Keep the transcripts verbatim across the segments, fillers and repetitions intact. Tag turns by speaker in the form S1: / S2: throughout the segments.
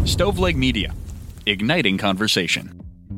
S1: Stoveleg Media, igniting conversation.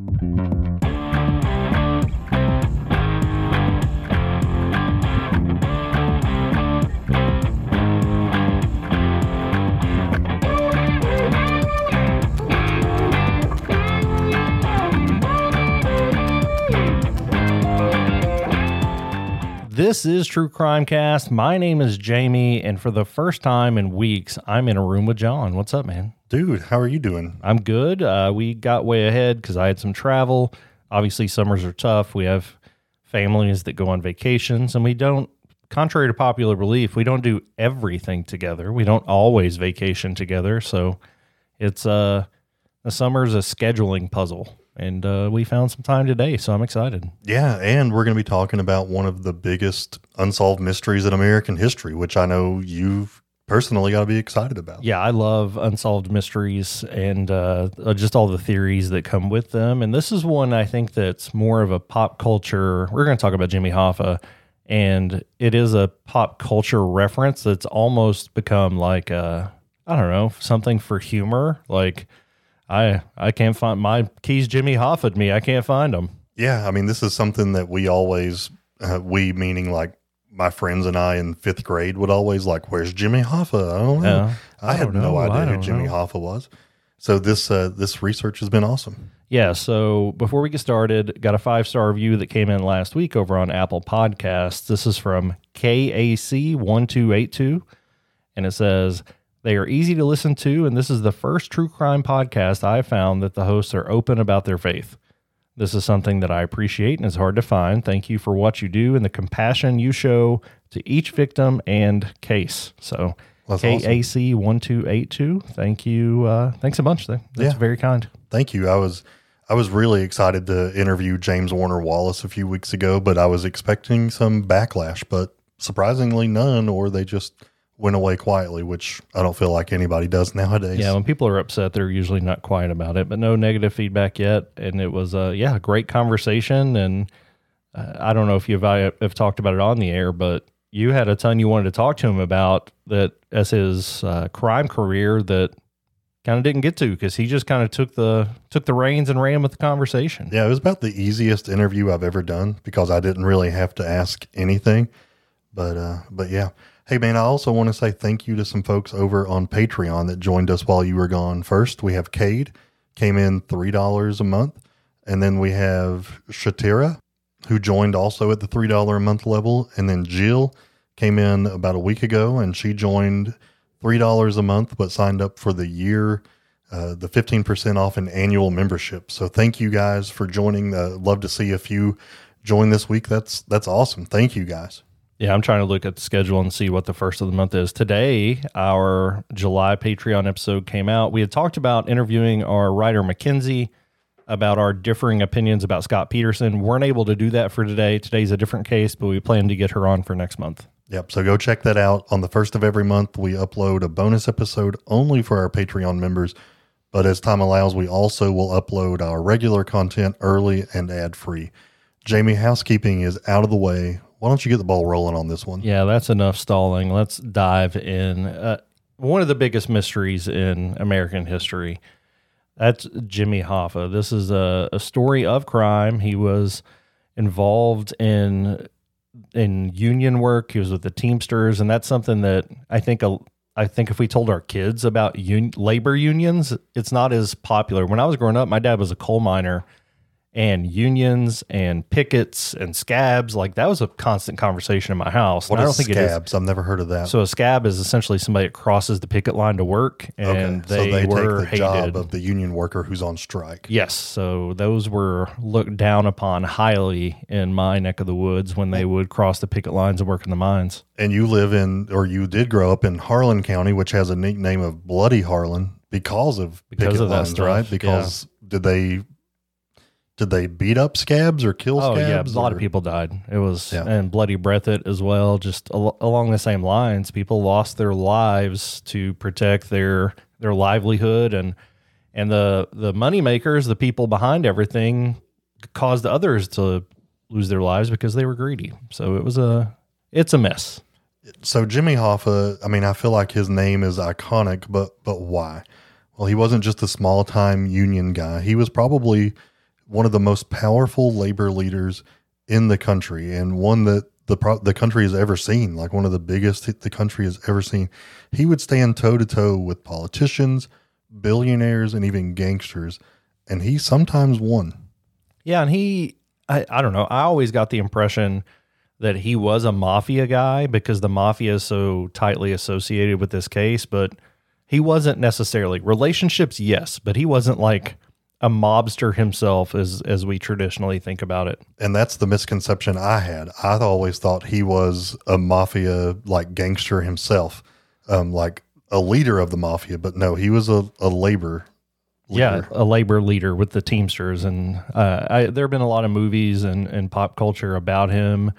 S2: This is True Crime Cast. My name is Jamie, and for the first time in weeks, I'm in a room with John. What's up, man?
S3: Dude, how are you doing?
S2: I'm good. Uh, we got way ahead because I had some travel. Obviously, summers are tough. We have families that go on vacations, and we don't, contrary to popular belief, we don't do everything together. We don't always vacation together, so it's uh, the summer's a scheduling puzzle. And uh, we found some time today, so I'm excited.
S3: Yeah, and we're going to be talking about one of the biggest unsolved mysteries in American history, which I know you've personally got to be excited about.
S2: Yeah, I love unsolved mysteries and uh, just all the theories that come with them. And this is one I think that's more of a pop culture. We're going to talk about Jimmy Hoffa, and it is a pop culture reference that's almost become like, a, I don't know, something for humor. Like, I I can't find my keys. Jimmy Hoffa'd me. I can't find them.
S3: Yeah, I mean, this is something that we always, uh, we meaning like my friends and I in fifth grade would always like, where's Jimmy Hoffa? I don't know.
S2: Yeah,
S3: I,
S2: I
S3: had
S2: don't
S3: no
S2: know. I
S3: idea who
S2: don't
S3: Jimmy
S2: know.
S3: Hoffa was. So this uh, this research has been awesome.
S2: Yeah, so before we get started, got a five-star review that came in last week over on Apple Podcasts. This is from K A C one two eight two, and it says, they are easy to listen to, and this is the first true crime podcast I found that the hosts are open about their faith. This is something that I appreciate and is hard to find. Thank you for what you do and the compassion you show to each victim and case. So
S3: That's
S2: K A C one two eight two, thank you. Uh, thanks a bunch. That's
S3: Yeah.
S2: very kind.
S3: Thank you. I was I was really excited to interview James Warner Wallace a few weeks ago, but I was expecting some backlash, but surprisingly none, or they just went away quietly, which I don't feel like anybody does nowadays.
S2: Yeah, when people are upset, they're usually not quiet about it, but no negative feedback yet. And it was, uh, yeah, a great conversation. And uh, I don't know if you've I have talked about it on the air, but you had a ton you wanted to talk to him about that as his uh, crime career that kind of didn't get to because he just kind of took the took the reins and ran with the conversation.
S3: Yeah, it was about the easiest interview I've ever done because I didn't really have to ask anything. But uh, but yeah. Hey, man, I also want to say thank you to some folks over on Patreon that joined us while you were gone. First, we have Cade, came in three dollars a month. And then we have Shatira, who joined also at the three dollars a month level. And then Jill came in about a week ago, and she joined three dollars a month, but signed up for the year, uh, the fifteen percent off an annual membership. So thank you guys for joining. Uh, love to see a few join this week. That's that's awesome. Thank you, guys.
S2: Yeah, I'm trying to look at the schedule and see what the first of the month is. Today, our July Patreon episode came out. We had talked about interviewing our writer, Mackenzie, about our differing opinions about Scott Peterson. Weren't able to do that for today. Today's a different case, but we plan to get her on for next month.
S3: Yep, so go check that out. On the first of every month, we upload a bonus episode only for our Patreon members. But as time allows, we also will upload our regular content early and ad-free. Jamie, housekeeping is out of the way. Why don't you get the ball rolling on this one?
S2: Yeah, that's enough stalling. Let's dive in. Uh, one of the biggest mysteries in American history, that's Jimmy Hoffa. This is a, a story of crime. He was involved in in union work. He was with the Teamsters, and that's something that I think a, I think if we told our kids about un, labor unions, it's not as popular. When I was growing up, my dad was a coal miner, and unions and pickets and scabs, like that was a constant conversation in my house.
S3: What
S2: and I
S3: is
S2: don't think
S3: scabs? I've never heard of that.
S2: So a scab is essentially somebody that crosses the picket line to work, and
S3: okay.
S2: they,
S3: so they
S2: were
S3: take the
S2: hated.
S3: job of the union worker who's on strike.
S2: Yes, so those were looked down upon highly in my neck of the woods when they would cross the picket lines and work in the mines.
S3: And you live in, or you did grow up in Harlan County, which has a nickname of Bloody Harlan because of
S2: Because
S3: picket
S2: of that
S3: lines,
S2: stuff,
S3: right? Because did they did they beat up scabs or kill
S2: Oh
S3: scabs?
S2: yeah, a lot
S3: or?
S2: of people died. It was
S3: Yeah.
S2: and Bloody Breathitt as well. Just al- along the same lines, people lost their lives to protect their their livelihood, and and the the money makers, the people behind everything, caused others to lose their lives because they were greedy. So it was a it's a mess.
S3: So Jimmy Hoffa, I mean, I feel like his name is iconic, but but why? Well, he wasn't just a small time union guy. He was probably one of the most powerful labor leaders in the country, and one that the pro- the country has ever seen, like one of the biggest the country has ever seen. He would stand toe to toe with politicians, billionaires, and even gangsters, and he sometimes won.
S2: Yeah, and he, I, I don't know, I always got the impression that he was a mafia guy because the mafia is so tightly associated with this case, but he wasn't necessarily. Relationships, yes, but he wasn't like a mobster himself as as we traditionally think about it.
S3: And that's the misconception I had. I always thought he was a mafia, like gangster himself, um, like a leader of the mafia, but no, he was a, a labor leader.
S2: Yeah, a labor leader with the Teamsters. And uh, I, there have been a lot of movies and, and pop culture about him,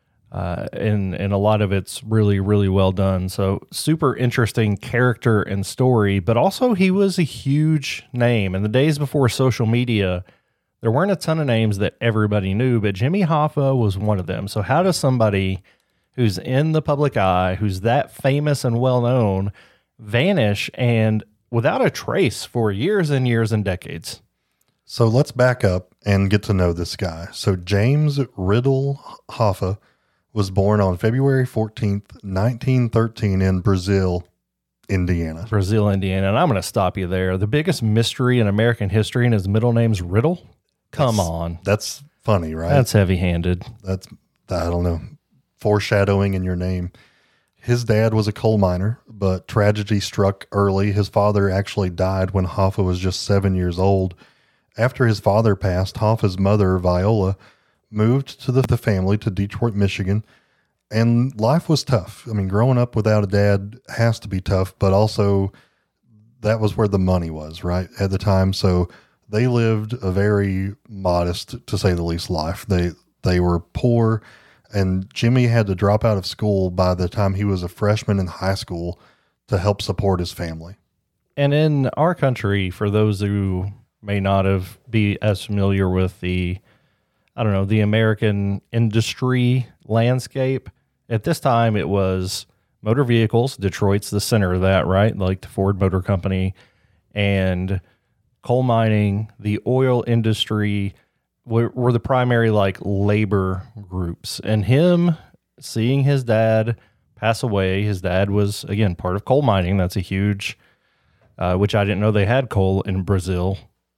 S2: uh, and, and a lot of it's really, really well done. So super interesting character and story, but also he was a huge name. In the days before social media, there weren't a ton of names that everybody knew, but Jimmy Hoffa was one of them. So how does somebody who's in the public eye, who's that famous and well-known, vanish and without a trace for years and years and decades?
S3: So let's back up and get to know this guy. So James Riddle Hoffa was born on February fourteenth, nineteen thirteen in Brazil, Indiana.
S2: Brazil, Indiana. And I'm going to stop you there. The biggest mystery in American history, and his middle name's Riddle? Come
S3: That's,
S2: on.
S3: That's funny, right?
S2: That's heavy-handed.
S3: That's, I don't know, foreshadowing in your name. His dad was a coal miner, but tragedy struck early. His father actually died when Hoffa was just seven years old. After his father passed, Hoffa's mother, Viola, moved to the, the family to Detroit, Michigan, and life was tough. I mean, growing up without a dad has to be tough, but also that was where the money was, right, at the time. So they lived a very modest, to say the least, life. They they were poor, and Jimmy had to drop out of school by the time he was a freshman in high school to help support his family.
S2: And in our country, for those who may not have be as familiar with the, I don't know, the American industry landscape, at this time it was motor vehicles. Detroit's the center of that, right? Like the Ford Motor Company, and coal mining, the oil industry were, were the primary like labor groups. And him seeing his dad pass away, his dad was, again, part of coal mining. That's a huge, uh, which I didn't know they had coal in Brazil,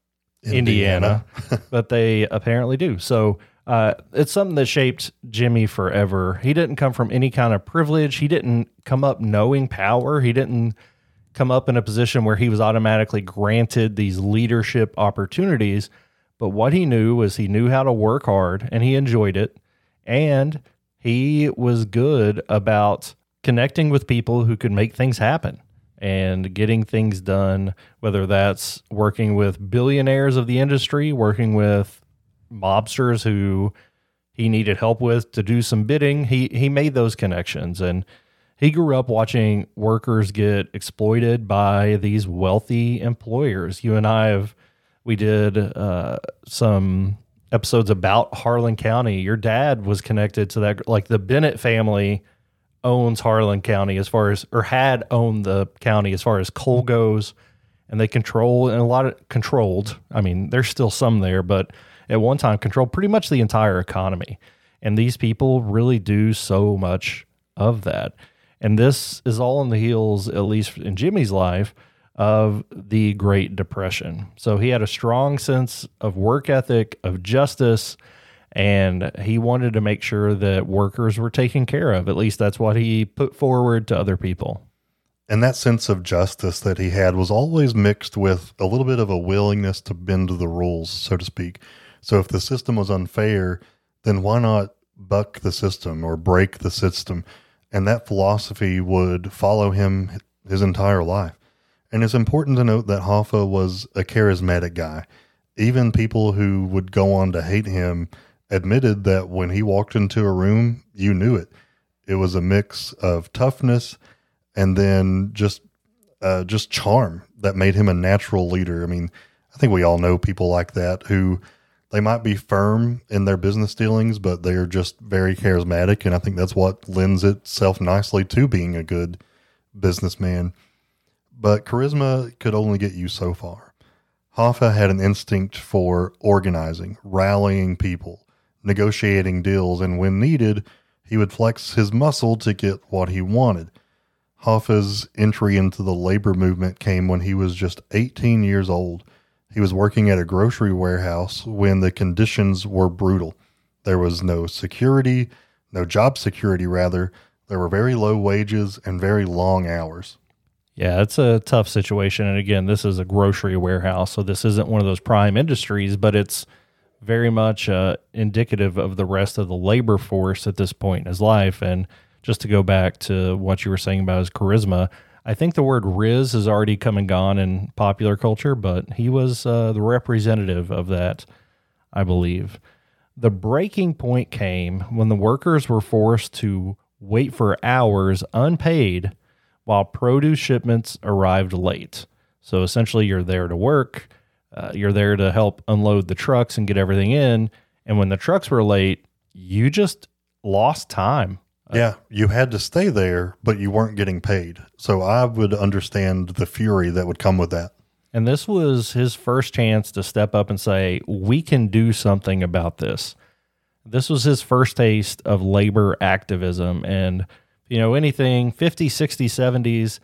S2: Indiana, Indiana but they apparently do. So uh, it's something that shaped Jimmy forever. He didn't come from any kind of privilege. He didn't come up knowing power. He didn't come up in a position where he was automatically granted these leadership opportunities. But what he knew was he knew how to work hard, and he enjoyed it. And he was good about connecting with people who could make things happen and getting things done, whether that's working with billionaires of the industry, working with mobsters who he needed help with to do some bidding. He he made those connections, and he grew up watching workers get exploited by these wealthy employers. You and I have, we did uh, some episodes about Harlan County. Your dad was connected to that, like the Bennett family owns Harlan County as far as, or had owned the county as far as coal goes, and they control, and a lot of controlled, I mean, there's still some there, but at one time controlled pretty much the entire economy. And these people really do so much of that. And this is all on the heels, at least in Jimmy's life, of the Great Depression. So he had a strong sense of work ethic, of justice, and he wanted to make sure that workers were taken care of. At least that's what he put forward to other people.
S3: And that sense of justice that he had was always mixed with a little bit of a willingness to bend the rules, so to speak. So if the system was unfair, then why not buck the system or break the system? And that philosophy would follow him his entire life. And it's important to note that Hoffa was a charismatic guy. Even people who would go on to hate him admitted that when he walked into a room, you knew it. It was a mix of toughness and then just uh, just charm that made him a natural leader. I mean, I think we all know people like that who they might be firm in their business dealings, but they're just very charismatic. And I think that's what lends itself nicely to being a good businessman. But charisma could only get you so far. Hoffa had an instinct for organizing, rallying people, negotiating deals, and when needed, he would flex his muscle to get what he wanted. Hoffa's entry into the labor movement came when he was just eighteen years old. He was working at a grocery warehouse when the conditions were brutal. There was no security, no job security rather. There were very low wages and very long hours.
S2: Yeah, it's a tough situation. And again, this is a grocery warehouse, so this isn't one of those prime industries, but it's very much uh, indicative of the rest of the labor force at this point in his life. And just to go back to what you were saying about his charisma, I think the word Riz has already come and gone in popular culture, but he was uh, the representative of that, I believe. The breaking point came when the workers were forced to wait for hours unpaid while produce shipments arrived late. So essentially you're there to work, uh, you're there to help unload the trucks and get everything in. And when the trucks were late, you just lost time.
S3: Yeah, you had to stay there, but you weren't getting paid. So I would understand the fury that would come with that.
S2: And this was his first chance to step up and say, we can do something about this. This was his first taste of labor activism. And, you know, anything fifties, sixties, seventies,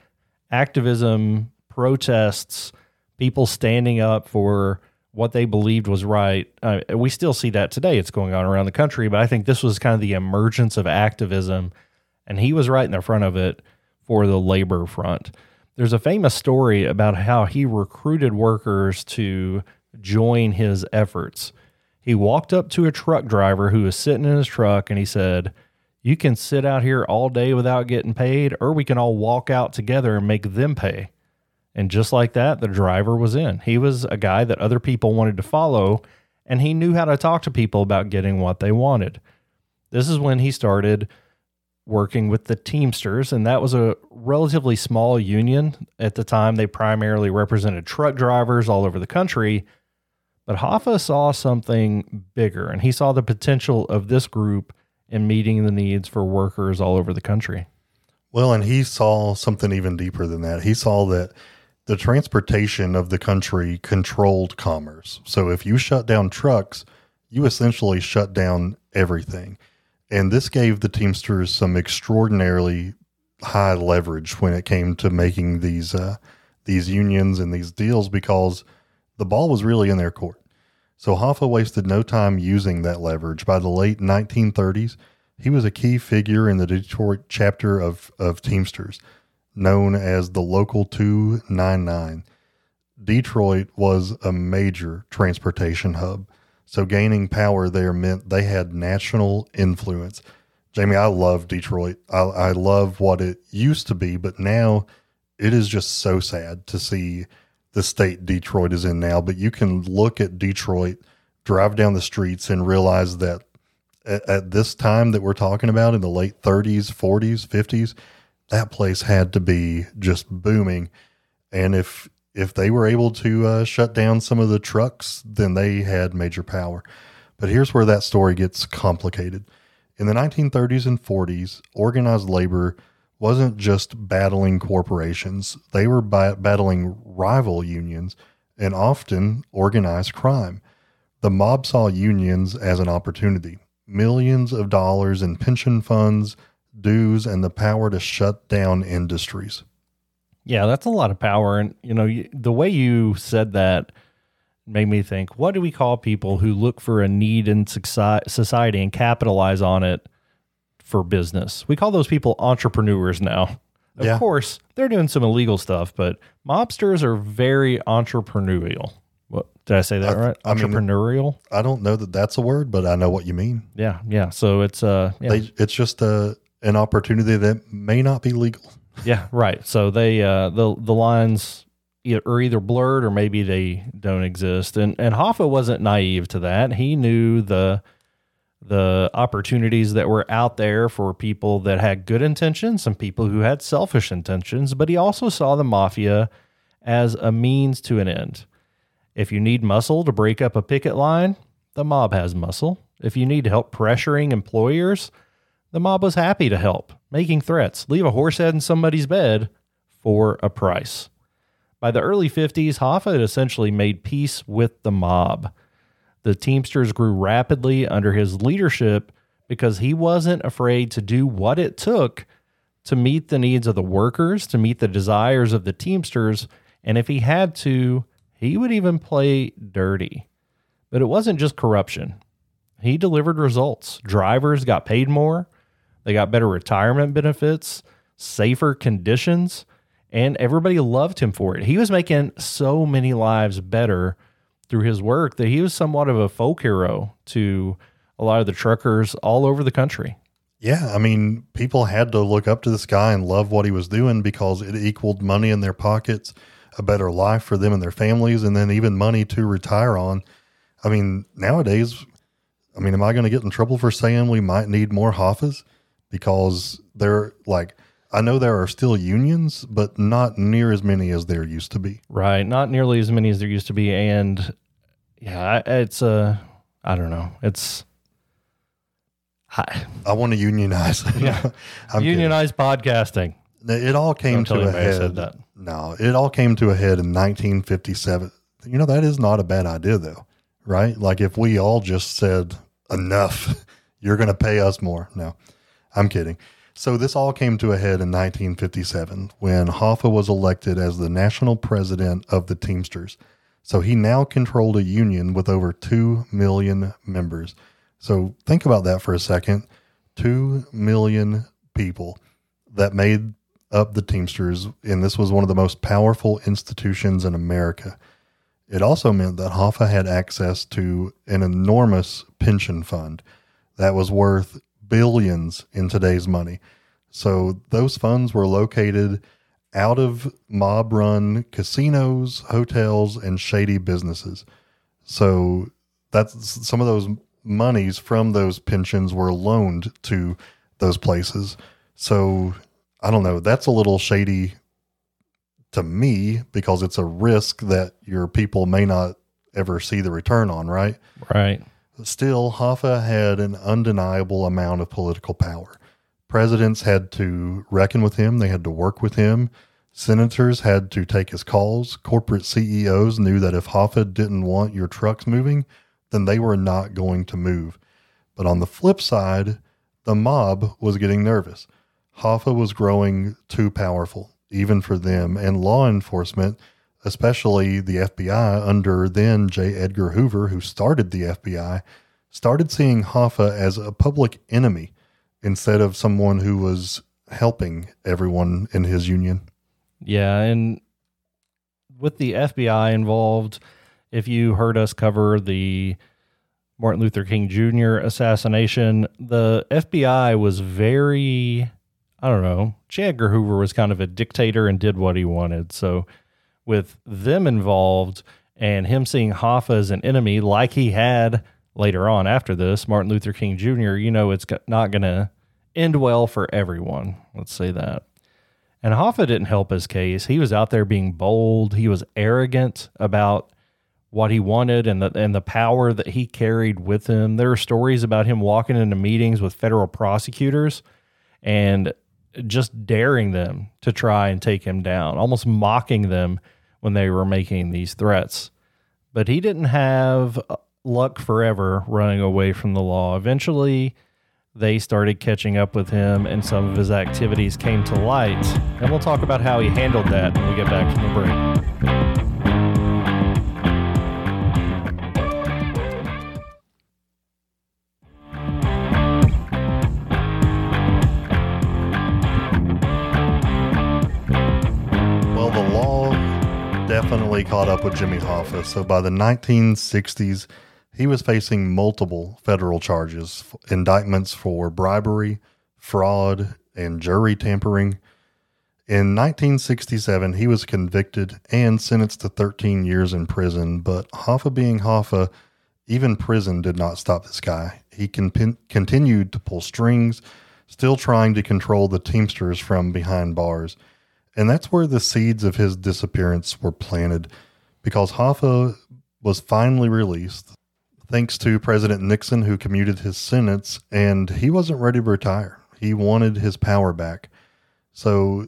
S2: activism, protests, people standing up for what they believed was right. Uh, we still see that today. It's going on around the country, but I think this was kind of the emergence of activism, and he was right in the front of it for the labor front. There's a famous story about how he recruited workers to join his efforts. He walked up to a truck driver who was sitting in his truck, and he said, you can sit out here all day without getting paid, or we can all walk out together and make them pay. And just like that, the driver was in. He was a guy that other people wanted to follow, and he knew how to talk to people about getting what they wanted. This is when he started working with the Teamsters, and that was a relatively small union. At the time, they primarily represented truck drivers all over the country. But Hoffa saw something bigger, and he saw the potential of this group in meeting the needs for workers all over the country.
S3: Well, and he saw something even deeper than that. He saw that the transportation of the country controlled commerce. So if you shut down trucks, you essentially shut down everything. And this gave the Teamsters some extraordinarily high leverage when it came to making these uh, these unions and these deals, because the ball was really in their court. So Hoffa wasted no time using that leverage. By the late nineteen thirties, he was a key figure in the Detroit chapter of, of Teamsters, known as the Local two ninety-nine. Detroit was a major transportation hub, so gaining power there meant they had national influence. Jamie, I love Detroit. I, I love what it used to be, but now it is just so sad to see the state Detroit is in now. But you can look at Detroit, drive down the streets, and realize that at, at this time that we're talking about, in the late thirties, forties, fifties, that place had to be just booming. And if if they were able to uh, shut down some of the trucks, then they had major power. But here's where that story gets complicated. In the nineteen thirties and forties, organized labor wasn't just battling corporations. They were bi- battling rival unions and often organized crime. The mob saw unions as an opportunity. Millions of dollars in pension funds, dues, and the power to shut down industries.
S2: Yeah, that's a lot of power. And, you know, you, the way you said that made me think, what do we call people who look for a need in society and capitalize on it for business? We call those people entrepreneurs now. Of
S3: Yeah.
S2: course, they're doing some illegal stuff, but mobsters are very entrepreneurial. What did I say that
S3: I-
S2: right?
S3: I mean-
S2: Entrepreneurial?
S3: I don't know that that's a word, but I know what you mean.
S2: yeah, yeah. So it's uh yeah.
S3: They, it's just a, an opportunity that may not be legal.
S2: Yeah, right. So they uh, the the lines e- are either blurred or maybe they don't exist. And and Hoffa wasn't naive to that. He knew the the opportunities that were out there for people that had good intentions, some people who had selfish intentions. But he also saw the mafia as a means to an end. If you need muscle to break up a picket line, the mob has muscle. If you need help pressuring employers, the mob was happy to help, making threats. Leave a horse head in somebody's bed for a price. By the early fifties, Hoffa had essentially made peace with the mob. The Teamsters grew rapidly under his leadership because he wasn't afraid to do what it took to meet the needs of the workers, to meet the desires of the Teamsters, and if he had to, he would even play dirty. But it wasn't just corruption. He delivered results. Drivers got paid more, they got better retirement benefits, safer conditions, and everybody loved him for it. He was making so many lives better through his work that he was somewhat of a folk hero to a lot of the truckers all over the country.
S3: Yeah, I mean, people had to look up to this guy and love what he was doing because it equaled money in their pockets, a better life for them and their families, and then even money to retire on. I mean, nowadays, I mean, am I going to get in trouble for saying we might need more Hoffas? Because they're like, I know there are still unions, but not near as many as there used to be.
S2: Right. Not nearly as many as there used to be. And yeah, it's, uh, I don't know. It's,
S3: I, I want to unionize.
S2: Yeah. Unionize podcasting.
S3: It all came
S2: Don't
S3: to a head.
S2: Said that.
S3: No, it all came to a head in nineteen fifty-seven. You know, that is not a bad idea though, right? Like if we all just said, enough, you're going to pay us more. No, I'm kidding. So this all came to a head in nineteen fifty-seven when Hoffa was elected as the national president of the Teamsters. So he now controlled a union with over two million members. So think about that for a second. two million people that made up the Teamsters, and this was one of the most powerful institutions in America. It also meant that Hoffa had access to an enormous pension fund that was worth billions in today's money. So those funds were located out of mob-run casinos, hotels, and shady businesses. So that's some of those monies from those pensions were loaned to those places. So I don't know, that's a little shady to me because it's a risk that your people may not ever see the return on, right?
S2: Right.
S3: Still, Hoffa had an undeniable amount of political power. Presidents had to reckon with him. They had to work with him. Senators had to take his calls. Corporate C E Os knew that if Hoffa didn't want your trucks moving, then they were not going to move. But on the flip side, the mob was getting nervous. Hoffa was growing too powerful, even for them, and law enforcement, especially the F B I under then J. Edgar Hoover, who started the F B I, started seeing Hoffa as a public enemy instead of someone who was helping everyone in his union.
S2: Yeah, and with the F B I involved, if you heard us cover the Martin Luther King Junior assassination, the F B I was very, I don't know, J. Edgar Hoover was kind of a dictator and did what he wanted. So with them involved and him seeing Hoffa as an enemy like he had later on after this, Martin Luther King Junior, you know it's not going to end well for everyone. Let's say that. And Hoffa didn't help his case. He was out there being bold. He was arrogant about what he wanted and the and the power that he carried with him. There are stories about him walking into meetings with federal prosecutors and just daring them to try and take him down, almost mocking them when they were making these threats. But he didn't have luck forever running away from the law. Eventually, they started catching up with him and some of his activities came to light. And we'll talk about how he handled that when we get back from the break.
S3: Definitely caught up with Jimmy Hoffa. So by the nineteen sixties, he was facing multiple federal charges, indictments for bribery, fraud, and jury tampering. In nineteen sixty-seven, he was convicted and sentenced to thirteen years in prison, but Hoffa being Hoffa, even prison did not stop this guy. He con- continued to pull strings, still trying to control the Teamsters from behind bars. And that's where the seeds of his disappearance were planted, because Hoffa was finally released thanks to President Nixon, who commuted his sentence, and he wasn't ready to retire. He wanted his power back. So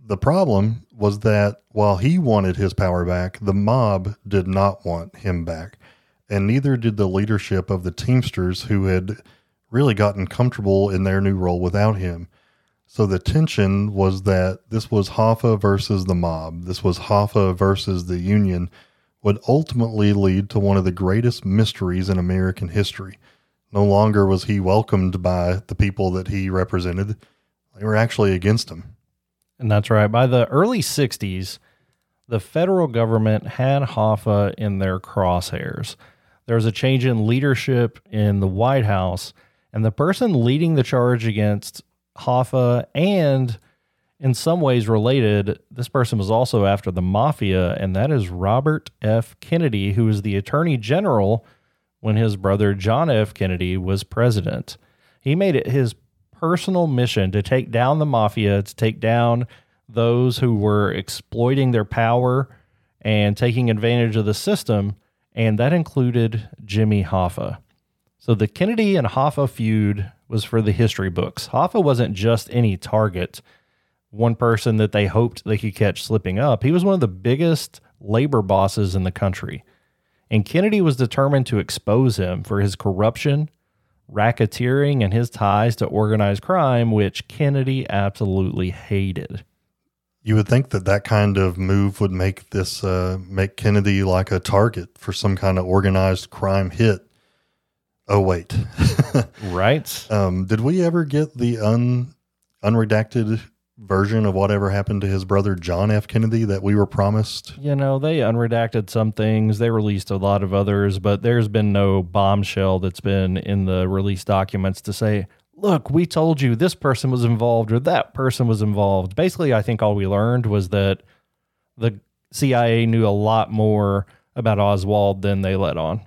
S3: the problem was that while he wanted his power back, the mob did not want him back. And neither did the leadership of the Teamsters, who had really gotten comfortable in their new role without him. So the tension was that this was Hoffa versus the mob. This was Hoffa versus the Union, would ultimately lead to one of the greatest mysteries in American history. No longer was he welcomed by the people that he represented. They were actually against him.
S2: And that's right. By the early sixties, the federal government had Hoffa in their crosshairs. There was a change in leadership in the White House, and the person leading the charge against Hoffa, and in some ways related, this person was also after the mafia, and that is Robert F. Kennedy, who was the Attorney General when his brother John F. Kennedy was president. He made it his personal mission to take down the mafia, to take down those who were exploiting their power and taking advantage of the system, and that included Jimmy Hoffa. So the Kennedy and Hoffa feud was for the history books. Hoffa wasn't just any target, one person that they hoped they could catch slipping up. He was one of the biggest labor bosses in the country, and Kennedy was determined to expose him for his corruption, racketeering, and his ties to organized crime, which Kennedy absolutely hated.
S3: You would think that that kind of move would make this uh, make Kennedy like a target for some kind of organized crime hit. Oh, wait.
S2: Right?
S3: Um, did we ever get the un, unredacted version of whatever happened to his brother John F. Kennedy that we were promised?
S2: You know, they unredacted some things. They released a lot of others, but there's been no bombshell that's been in the release documents to say, look, we told you this person was involved or that person was involved. Basically, I think all we learned was that the C I A knew a lot more about Oswald than they let on.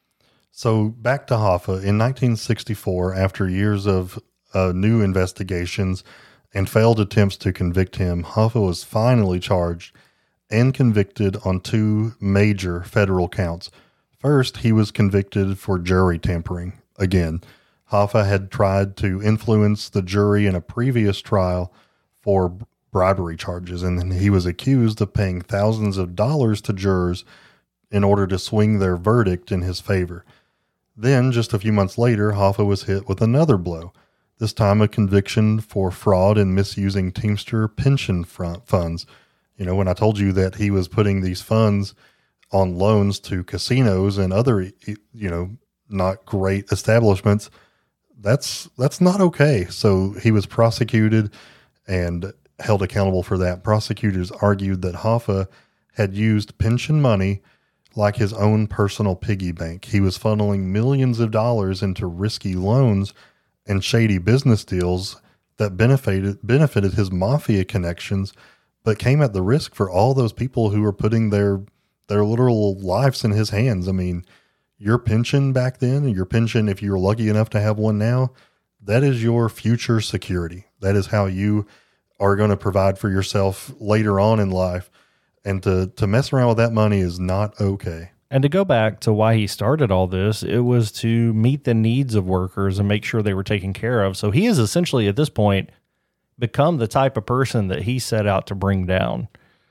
S3: So back to Hoffa. In nineteen sixty-four, after years of uh, new investigations and failed attempts to convict him, Hoffa was finally charged and convicted on two major federal counts. First, he was convicted for jury tampering. Again, Hoffa had tried to influence the jury in a previous trial for bribery charges, and then he was accused of paying thousands of dollars to jurors in order to swing their verdict in his favor. Then, just a few months later, Hoffa was hit with another blow, this time a conviction for fraud and misusing Teamster pension funds. You know, when I told you that he was putting these funds on loans to casinos and other, you know, not great establishments, that's that's not okay. So he was prosecuted and held accountable for that. Prosecutors argued that Hoffa had used pension money like his own personal piggy bank. He was funneling millions of dollars into risky loans and shady business deals that benefited benefited his mafia connections, but came at the risk for all those people who were putting their their literal lives in his hands. I mean, your pension back then, your pension, if you're lucky enough to have one now, that is your future security. That is how you are going to provide for yourself later on in life. And to, to mess around with that money is not okay.
S2: And to go back to why he started all this, it was to meet the needs of workers and make sure they were taken care of. So he has essentially at this point become the type of person that he set out to bring down.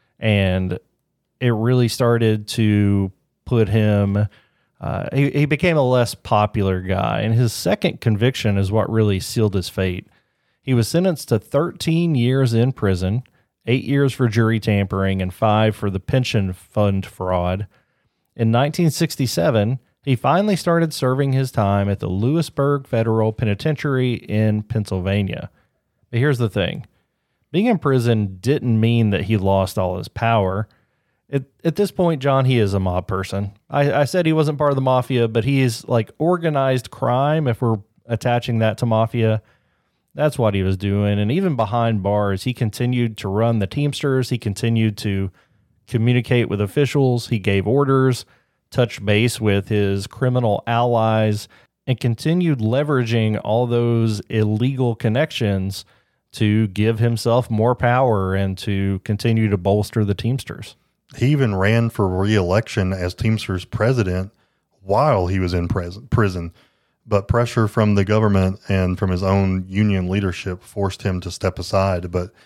S2: And it really started to put him, uh, he, he became a less popular guy. And his second conviction is what really sealed his fate. He was sentenced to thirteen years in prison, eight years for jury tampering, and five for the pension fund fraud. In nineteen sixty-seven, he finally started serving his time at the Lewisburg Federal Penitentiary in Pennsylvania. But here's the thing. Being in prison didn't mean that he lost all his power. At, at this point, John, he is a mob person. I, I said he wasn't part of the mafia, but he is like organized crime, if we're attaching that to mafia. That's what he was doing. And even behind bars, he continued to run the Teamsters. He continued to communicate with officials. He gave orders, touched base with his criminal allies, and continued leveraging all those illegal connections to give himself more power and to continue to bolster the Teamsters.
S3: He even ran for re-election as Teamsters president while he was in prison. But pressure from the government and from his own union leadership forced him to step aside. But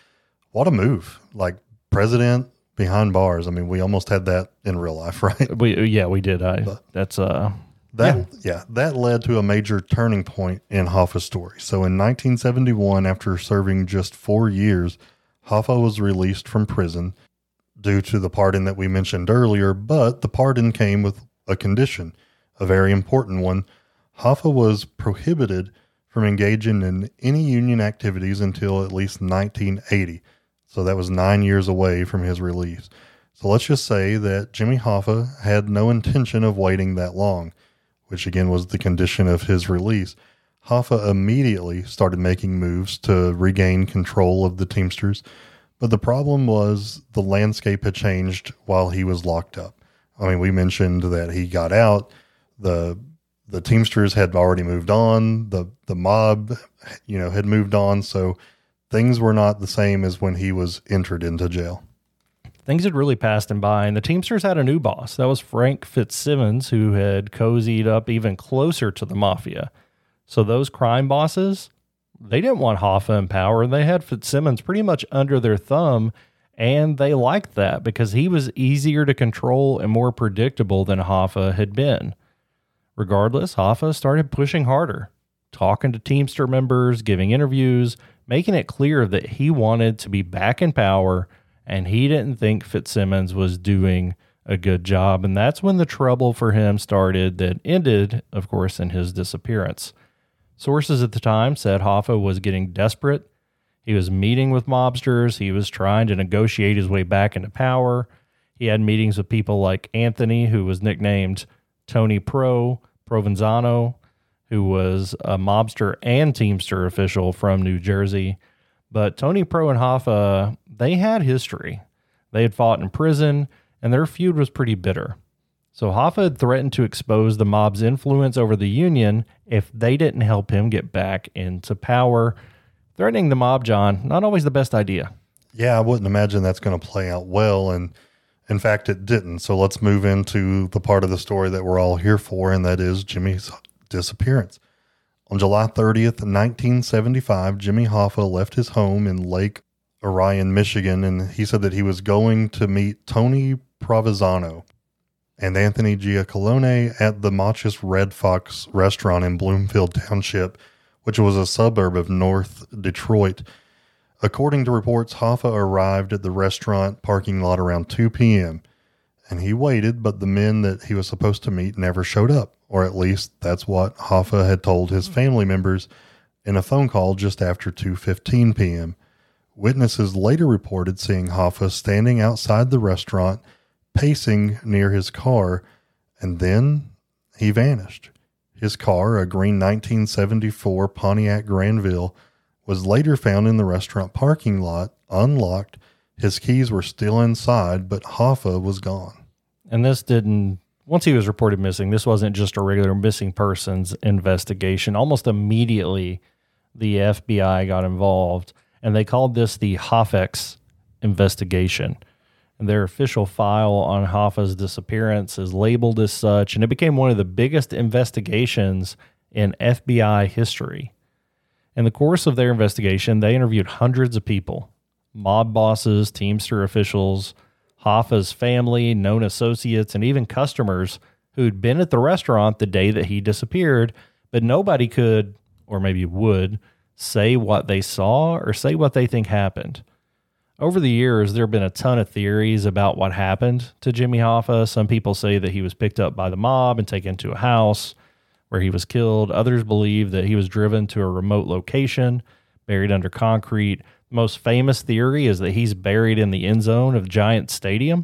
S3: what a move. Like, president behind bars. I mean, we almost had that in real life, right?
S2: We yeah, we did. I but that's uh
S3: that yeah. yeah, that led to a major turning point in Hoffa's story. So in nineteen seventy-one, after serving just four years, Hoffa was released from prison due to the pardon that we mentioned earlier, but the pardon came with a condition, a very important one. Hoffa was prohibited from engaging in any union activities until at least nineteen eighty. So that was nine years away from his release. So let's just say that Jimmy Hoffa had no intention of waiting that long, which again was the condition of his release. Hoffa immediately started making moves to regain control of the Teamsters, but the problem was the landscape had changed while he was locked up. I mean, we mentioned that he got out, the the Teamsters had already moved on, the the mob, you know, had moved on, so things were not the same as when he was entered into jail.
S2: Things had really passed him by, and the Teamsters had a new boss. That was Frank Fitzsimmons, who had cozied up even closer to the mafia. So those crime bosses, they didn't want Hoffa in power. They had Fitzsimmons pretty much under their thumb, and they liked that because he was easier to control and more predictable than Hoffa had been. Regardless, Hoffa started pushing harder, talking to Teamster members, giving interviews, making it clear that he wanted to be back in power, and he didn't think Fitzsimmons was doing a good job. And that's when the trouble for him started that ended, of course, in his disappearance. Sources at the time said Hoffa was getting desperate. He was meeting with mobsters. He was trying to negotiate his way back into power. He had meetings with people like Anthony, who was nicknamed Tony Pro, Provenzano, who was a mobster and Teamster official from New Jersey. But Tony Pro and Hoffa, they had history. They had fought in prison, and their feud was pretty bitter. So Hoffa had threatened to expose the mob's influence over the Union if they didn't help him get back into power. Threatening the mob, John, not always the best idea.
S3: Yeah, I wouldn't imagine that's going to play out well, and in fact, it didn't. So let's move into the part of the story that we're all here for, and that is Jimmy's disappearance. On July thirtieth, nineteen seventy-five, Jimmy Hoffa left his home in Lake Orion, Michigan, and he said that he was going to meet Tony Provenzano and Anthony Giacalone at the Machis Red Fox restaurant in Bloomfield Township, which was a suburb of North Detroit. According to reports, Hoffa arrived at the restaurant parking lot around two p.m., and he waited, but the men that he was supposed to meet never showed up, or at least that's what Hoffa had told his family members in a phone call just after two fifteen p.m. Witnesses later reported seeing Hoffa standing outside the restaurant, pacing near his car, and then he vanished. His car, a green nineteen seventy-four Pontiac Granville, was later found in the restaurant parking lot, unlocked. His keys were still inside, but Hoffa was gone.
S2: And this didn't, once he was reported missing, this wasn't just a regular missing persons investigation. Almost immediately, the F B I got involved, and they called this the Hoffex investigation. And their official file on Hoffa's disappearance is labeled as such, and it became one of the biggest investigations in F B I history. In the course of their investigation, they interviewed hundreds of people, mob bosses, Teamster officials, Hoffa's family, known associates, and even customers who'd been at the restaurant the day that he disappeared, but nobody could, or maybe would, say what they saw or say what they think happened. Over the years, there have been a ton of theories about what happened to Jimmy Hoffa. Some people say that he was picked up by the mob and taken to a house where he was killed. Others believe that he was driven to a remote location, buried under concrete. The most famous theory is that he's buried in the end zone of Giant Stadium,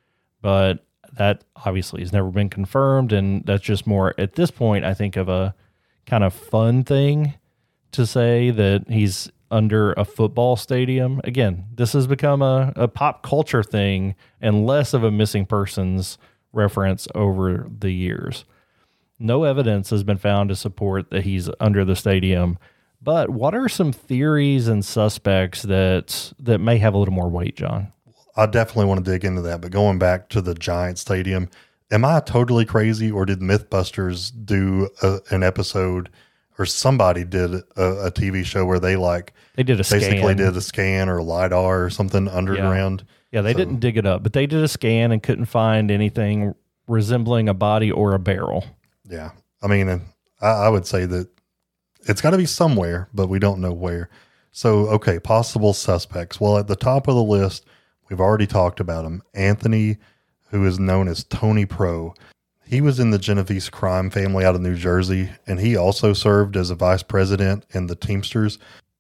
S2: but that obviously has never been confirmed, and that's just more, at this point, I think, of a kind of fun thing to say that he's under a football stadium. Again, this has become a, a pop culture thing and less of a missing persons reference over the years. No evidence has been found to support that he's under the stadium. But what are some theories and suspects that that may have a little more weight, John?
S3: I definitely want to dig into that. But going back to the Giant Stadium, am I totally crazy, or did Mythbusters do a, an episode or somebody did a, a T V show where they like
S2: They did a
S3: basically
S2: scan.
S3: did a scan or LiDAR or something underground.
S2: Yeah, they
S3: So-
S2: didn't dig it up, but they did a scan and couldn't find anything resembling a body or a barrel.
S3: Yeah. I mean, and I, I would say that it's got to be somewhere, but we don't know where. So, okay, possible suspects. Well, at the top of the list, we've already talked about him. Anthony, who is known as Tony Pro. He was in the Genovese crime family out of New Jersey, and he also served as a vice president in the Teamsters.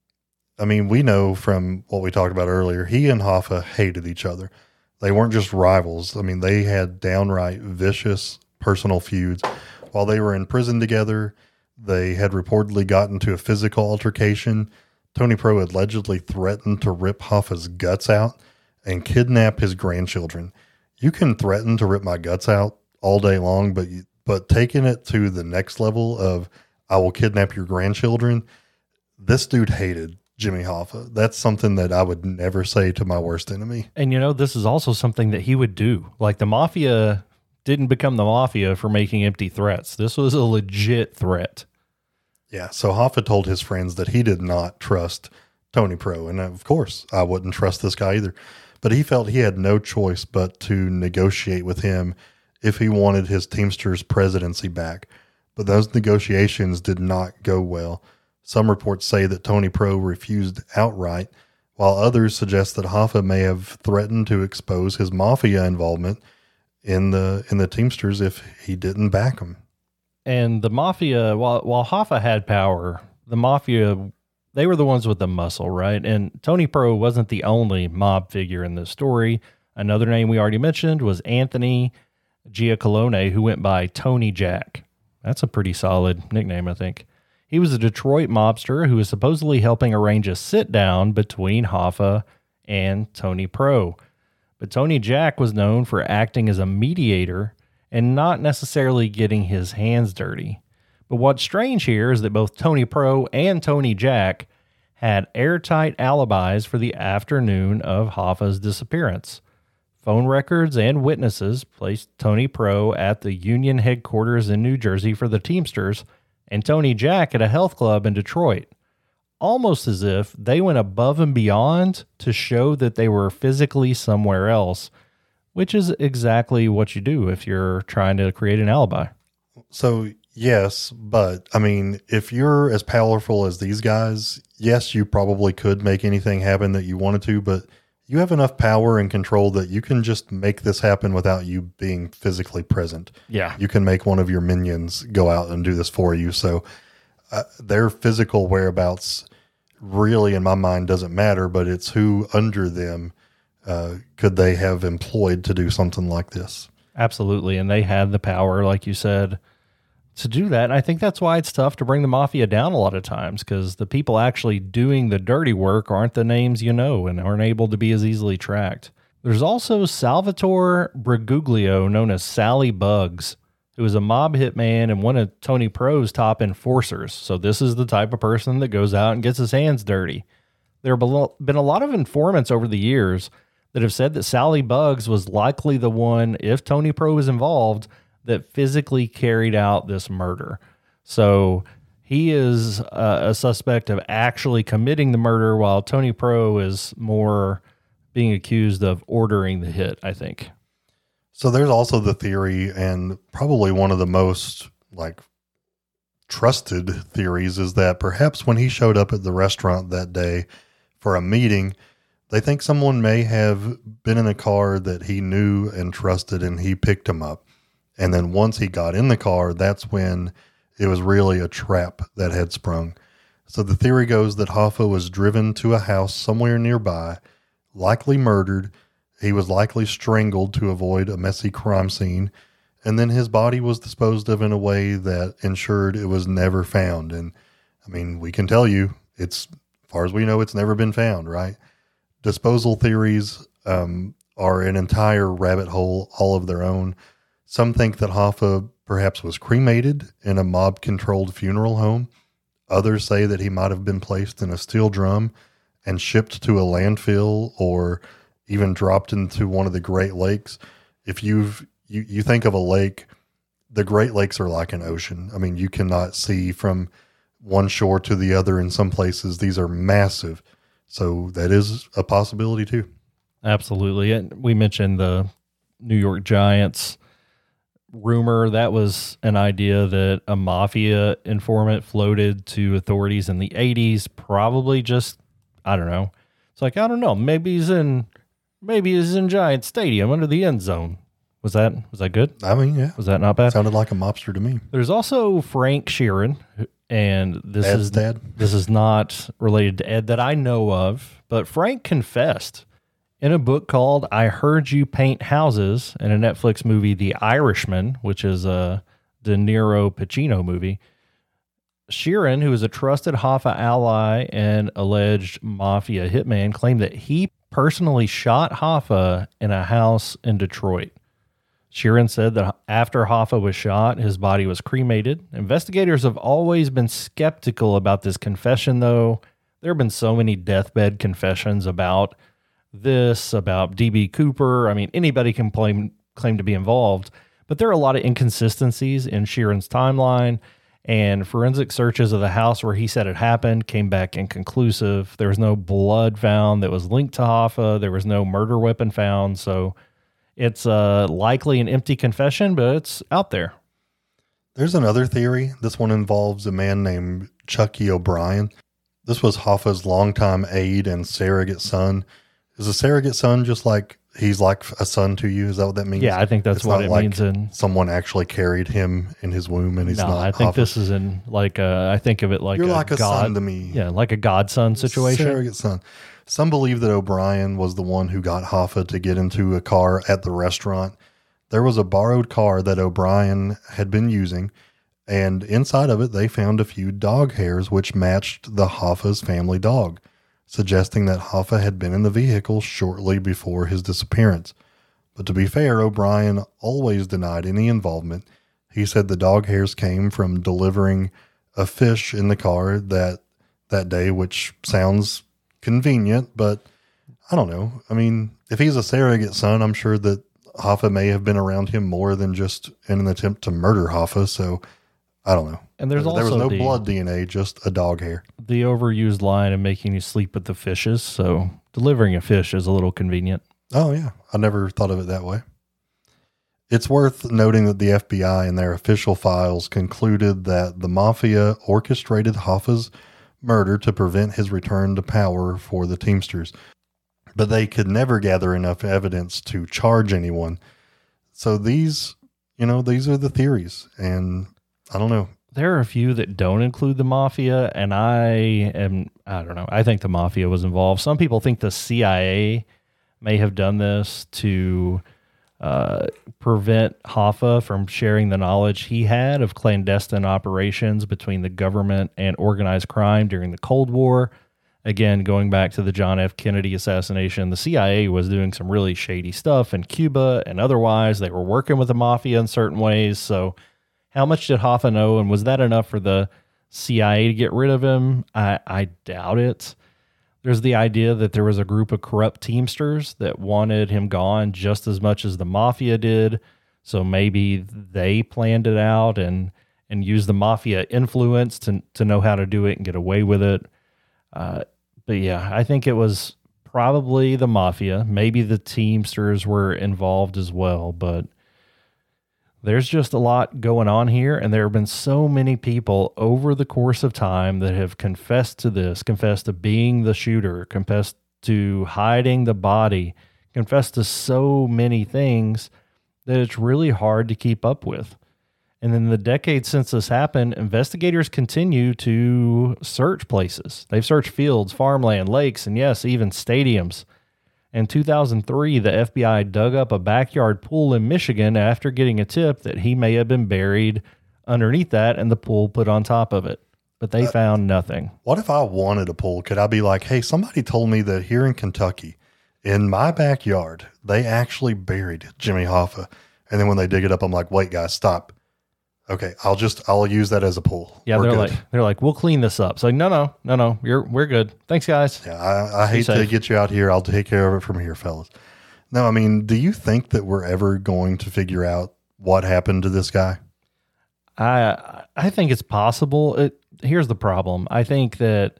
S3: I mean, we know from what we talked about earlier, he and Hoffa hated each other. They weren't just rivals. I mean, they had downright vicious personal feuds. While they were in prison together, they had reportedly gotten to a physical altercation. Tony Pro allegedly threatened to rip Hoffa's guts out and kidnap his grandchildren. You can threaten to rip my guts out all day long, but you, but taking it to the next level of I will kidnap your grandchildren, this dude hated Jimmy Hoffa. That's something that I would never say to my worst enemy.
S2: And you know, this is also something that he would do. Like the mafia didn't become the mafia for making empty threats. This was a legit threat.
S3: Yeah, so Hoffa told his friends that he did not trust Tony Pro, and of course, I wouldn't trust this guy either. But he felt he had no choice but to negotiate with him if he wanted his Teamsters presidency back. But those negotiations did not go well. Some reports say that Tony Pro refused outright, while others suggest that Hoffa may have threatened to expose his mafia involvement in the in the Teamsters if he didn't back him.
S2: And the mafia, while while Hoffa had power, the mafia, they were the ones with the muscle, right? And Tony Pro wasn't the only mob figure in this story. Another name we already mentioned was Anthony Giacolone, who went by Tony Jack. That's a pretty solid nickname, I think. He was a Detroit mobster who was supposedly helping arrange a sit-down between Hoffa and Tony Pro. But Tony Jack was known for acting as a mediator and not necessarily getting his hands dirty. But what's strange here is that both Tony Pro and Tony Jack had airtight alibis for the afternoon of Hoffa's disappearance. Phone records and witnesses placed Tony Pro at the union headquarters in New Jersey for the Teamsters and Tony Jack at a health club in Detroit, almost as if they went above and beyond to show that they were physically somewhere else, which is exactly what you do if you're trying to create an alibi.
S3: So, yes, but I mean, if you're as powerful as these guys, yes, you probably could make anything happen that you wanted to, but you have enough power and control that you can just make this happen without you being physically present.
S2: Yeah.
S3: You can make one of your minions go out and do this for you. So uh, their physical whereabouts really, in my mind, doesn't matter, but it's who under them uh, could they have employed to do something like this.
S2: Absolutely. And they had the power, like you said, to do that. And I think that's why it's tough to bring the mafia down a lot of times, because the people actually doing the dirty work aren't the names you know and aren't able to be as easily tracked. There's also Salvatore Briguglio, known as Sally Bugs, who is a mob hitman and one of Tony Pro's top enforcers. So this is the type of person that goes out and gets his hands dirty. There have been a lot of informants over the years that have said that Sally Bugs was likely the one, if Tony Pro was involved, that physically carried out this murder. So he is uh, a suspect of actually committing the murder, while Tony Pro is more being accused of ordering the hit, I think.
S3: So there's also the theory, and probably one of the most like trusted theories, is that perhaps when he showed up at the restaurant that day for a meeting, they think someone may have been in a car that he knew and trusted, and he picked him up. And then once he got in the car, that's when it was really a trap that had sprung. So the theory goes that Hoffa was driven to a house somewhere nearby, likely murdered. He was likely strangled to avoid a messy crime scene. And then his body was disposed of in a way that ensured it was never found. And I mean, we can tell you, it's, as far as we know, it's never been found, right? Disposal theories um, are an entire rabbit hole all of their own. Some think that Hoffa perhaps was cremated in a mob-controlled funeral home. Others say that he might have been placed in a steel drum and shipped to a landfill, or even dropped into one of the Great Lakes. If you've, you, you think of a lake, the Great Lakes are like an ocean. I mean, you cannot see from one shore to the other in some places. These are massive. So that is a possibility too.
S2: Absolutely. And we mentioned the New York Giants rumor. That was an idea that a mafia informant floated to authorities in the eighties, probably just, I don't know. It's like, I don't know, maybe he's in, maybe he's in Giant Stadium under the end zone. Was that, was that good?
S3: I mean, yeah.
S2: Was that not bad?
S3: Sounded like a mobster to me.
S2: There's also Frank Sheeran, and this
S3: Ed's
S2: is
S3: dad.
S2: This is not related to Ed that I know of, but Frank confessed in a book called I Heard You Paint Houses, in a Netflix movie, The Irishman, which is a De Niro Pacino movie. Sheeran, who is a trusted Hoffa ally and alleged mafia hitman, claimed that he personally shot Hoffa in a house in Detroit. Sheeran said that after Hoffa was shot, his body was cremated. Investigators have always been skeptical about this confession, though. There have been so many deathbed confessions about this, about D B. Cooper. I mean, anybody can claim, claim to be involved, but there are a lot of inconsistencies in Sheeran's timeline, and forensic searches of the house where he said it happened came back inconclusive. There was no blood found that was linked to Hoffa. There was no murder weapon found, so it's uh, likely an empty confession, but it's out there.
S3: There's another theory. This one involves a man named Chucky O'Brien. This was Hoffa's longtime aide and surrogate son. Is a surrogate son just like he's like a son to you? Is that what that means?
S2: Yeah, I think that's
S3: It's
S2: what
S3: not
S2: it
S3: like
S2: means. In
S3: someone actually carried him in his womb, and he's
S2: no,
S3: not.
S2: I think
S3: Hoffa.
S2: this is in like a, I think of it like
S3: You're
S2: a
S3: like a
S2: god,
S3: son to me.
S2: Yeah, like a godson situation.
S3: Surrogate son. Some believe that O'Brien was the one who got Hoffa to get into a car at the restaurant. There was a borrowed car that O'Brien had been using, and inside of it, they found a few dog hairs which matched the Hoffa's family dog, suggesting that Hoffa had been in the vehicle shortly before his disappearance. But to be fair, O'Brien always denied any involvement. He said the dog hairs came from delivering a fish in the car that that day, which sounds convenient, but I don't know. I mean, if he's a surrogate son, I'm sure that Hoffa may have been around him more than just in an attempt to murder Hoffa. So I don't know.
S2: And there's
S3: there
S2: also
S3: was no
S2: the,
S3: blood D N A, just a dog hair.
S2: The overused line of making you sleep with the fishes. So delivering a fish is a little convenient.
S3: Oh yeah. I never thought of it that way. It's worth noting that the F B I in their official files concluded that the mafia orchestrated Hoffa's murder to prevent his return to power for the Teamsters, but they could never gather enough evidence to charge anyone. So these, you know, these are the theories, and I don't know.
S2: There are a few that don't include the mafia, and I am, I don't know, I think the mafia was involved. Some people think the C I A may have done this to uh, prevent Hoffa from sharing the knowledge he had of clandestine operations between the government and organized crime during the Cold War. Again, going back to the John F. Kennedy assassination, the C I A was doing some really shady stuff in Cuba and otherwise. They were working with the mafia in certain ways. So how much did Hoffa know, and was that enough for the C I A to get rid of him? I, I doubt it. There's the idea that there was a group of corrupt Teamsters that wanted him gone just as much as the mafia did. So maybe they planned it out and, and used the mafia influence to, to know how to do it and get away with it. Uh, but yeah, I think it was probably the mafia. Maybe the Teamsters were involved as well, but there's just a lot going on here, and there have been so many people over the course of time that have confessed to this, confessed to being the shooter, confessed to hiding the body, confessed to so many things that it's really hard to keep up with. And in the decades since this happened, investigators continue to search places. They've searched fields, farmland, lakes, and yes, even stadiums. In two thousand three, the F B I dug up a backyard pool in Michigan after getting a tip that he may have been buried underneath that and the pool put on top of it. But they uh, found nothing.
S3: What if I wanted a pool? Could I be like, hey, somebody told me that here in Kentucky, in my backyard, they actually buried Jimmy Hoffa. And then when they dig it up, I'm like, wait, guys, stop. Okay, I'll just, I'll use that as a pool.
S2: Yeah,
S3: We're
S2: they're
S3: good.
S2: like, they're like, we'll clean this up. It's like, no, no, no, no, you're, we're good. Thanks, guys.
S3: Yeah, I, I hate safe. to get you out here. I'll take care of it from here, fellas. No, I mean, do you think that we're ever going to figure out what happened to this guy?
S2: I, I think it's possible. It here's the problem. I think that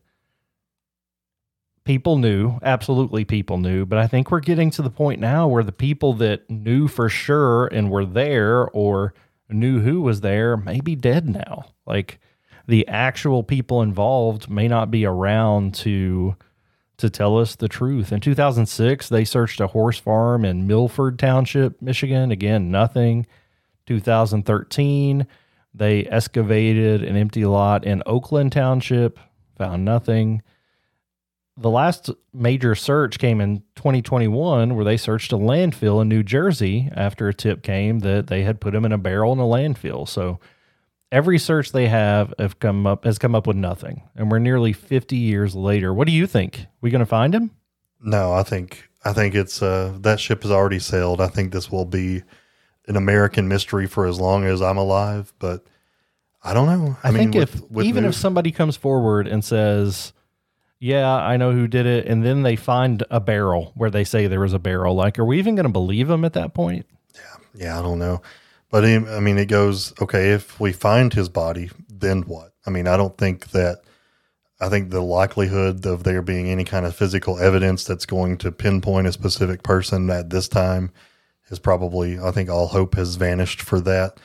S2: people knew, absolutely people knew, but I think we're getting to the point now where the people that knew for sure and were there or knew who was there may be dead now. Like, the actual people involved may not be around to to tell us the truth. In two thousand six, they searched a horse farm in Milford Township, Michigan. Again, nothing. two thousand thirteen, they excavated an empty lot in Oakland Township, found nothing. The last major search came in twenty twenty-one, where they searched a landfill in New Jersey after a tip came that they had put him in a barrel in a landfill. So every search they have have come up has come up with nothing, and we're nearly fifty years later. What do you think? We going to find him?
S3: No, I think I think it's uh, that ship has already sailed. I think this will be an American mystery for as long as I'm alive. But I don't know.
S2: I, I
S3: mean,
S2: think
S3: with,
S2: if
S3: with
S2: even
S3: new,
S2: if somebody comes forward and says, "Yeah, I know who did it," and then they find a barrel where they say there was a barrel, like, are we even going to believe them at that point?
S3: Yeah, yeah, I don't know. But I mean, it goes, okay, if we find his body, then what? I mean, I don't think that, I think the likelihood of there being any kind of physical evidence that's going to pinpoint a specific person at this time is probably, I think all hope has vanished for that.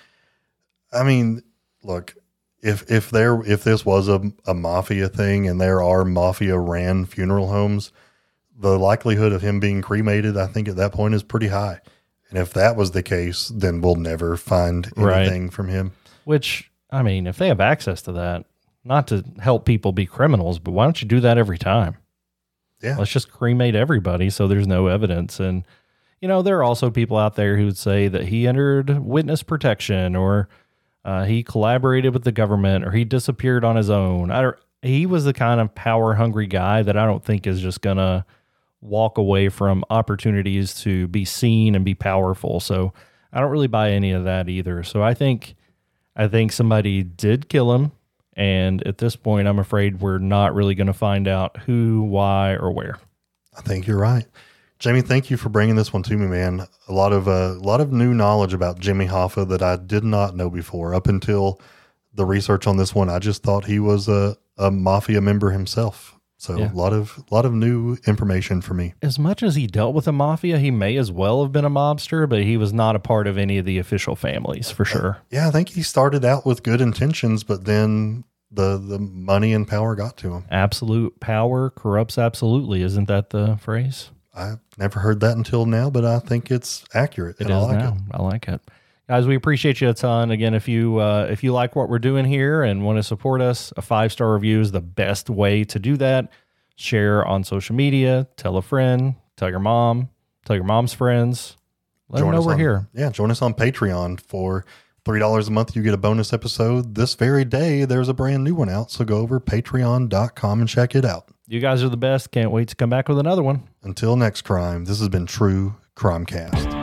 S3: I mean, look, if, if there, if this was a, a mafia thing and there are mafia ran funeral homes, the likelihood of him being cremated, I think at that point is pretty high. And if that was the case, then we'll never find anything right. from him.
S2: Which, I mean, if they have access to that, not to help people be criminals, but why don't you do that every time?
S3: Yeah.
S2: Let's just cremate everybody so there's no evidence. And, you know, there are also people out there who would say that he entered witness protection, or uh, he collaborated with the government, or he disappeared on his own. I don't, he was the kind of power-hungry guy that I don't think is just going to walk away from opportunities to be seen and be powerful. So I don't really buy any of that either. So I think, I think somebody did kill him. And at this point, I'm afraid we're not really going to find out who, why, or where.
S3: I think you're right. Jamie, thank you for bringing this one to me, man. A lot of, uh, a lot of new knowledge about Jimmy Hoffa that I did not know before. Up until the research on this one, I just thought he was a, a mafia member himself. So yeah. a lot of a lot of new information for me.
S2: As much as he dealt with the mafia, he may as well have been a mobster, but he was not a part of any of the official families, for sure.
S3: Yeah, I think he started out with good intentions, but then the the money and power got to him.
S2: Absolute power corrupts absolutely. Isn't that the phrase?
S3: I've never heard that until now, but I think it's accurate.
S2: It
S3: and
S2: is
S3: I like
S2: now.
S3: it.
S2: I like it. Guys, we appreciate you a ton. Again, if you uh, if you like what we're doing here and want to support us, a five-star review is the best way to do that. Share on social media, tell a friend, tell your mom, tell your mom's friends. Let
S3: join
S2: them know
S3: us
S2: we're
S3: on,
S2: here.
S3: Yeah, join us on Patreon. For three dollars a month, you get a bonus episode. This very day, there's a brand new one out, so go over patreon dot com and check it out.
S2: You guys are the best. Can't wait to come back with another one.
S3: Until next crime, this has been True Crimecast.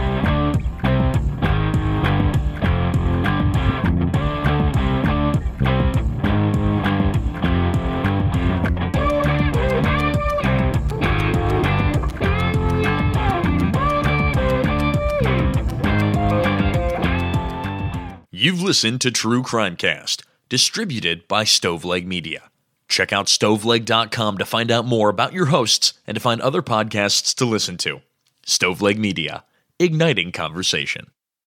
S1: You've listened to True Crimecast, distributed by Stoveleg Media. Check out stoveleg dot com to find out more about your hosts and to find other podcasts to listen to. Stoveleg Media, igniting conversation.